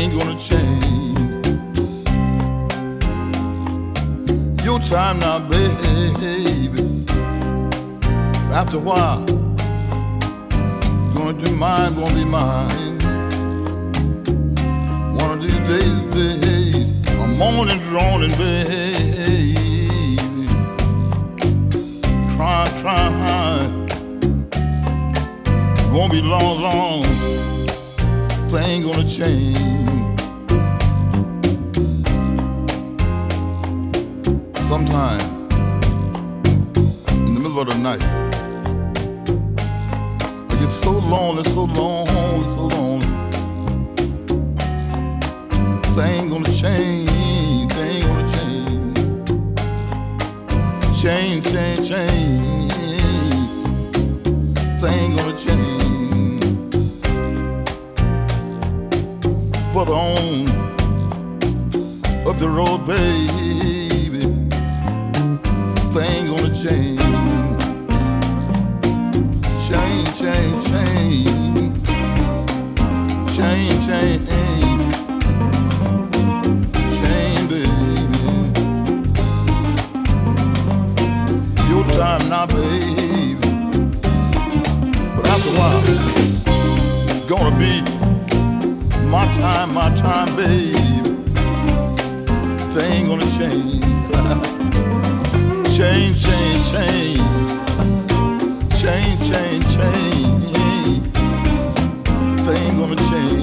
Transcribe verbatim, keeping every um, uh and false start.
ain't gonna change. Your time now, baby. After a while, going to be mine, won't be mine. One of these days, days, I'm moaning, droning, baby. Trying, trying. Won't be long, long. Thing gonna change. Sometime in the middle of the night, I get so lonely, so lonely, so lonely. Thing gonna change, thing gonna change. Change, change, change. Thing gonna change. Further on up the road, baby, thing gonna change. Change, change, change. Change, change, change, baby. Your time now, baby. But after a while, gonna be my time, my time, baby. Thing gonna change. Change, change, change. Change, change, change. Thing gonna change.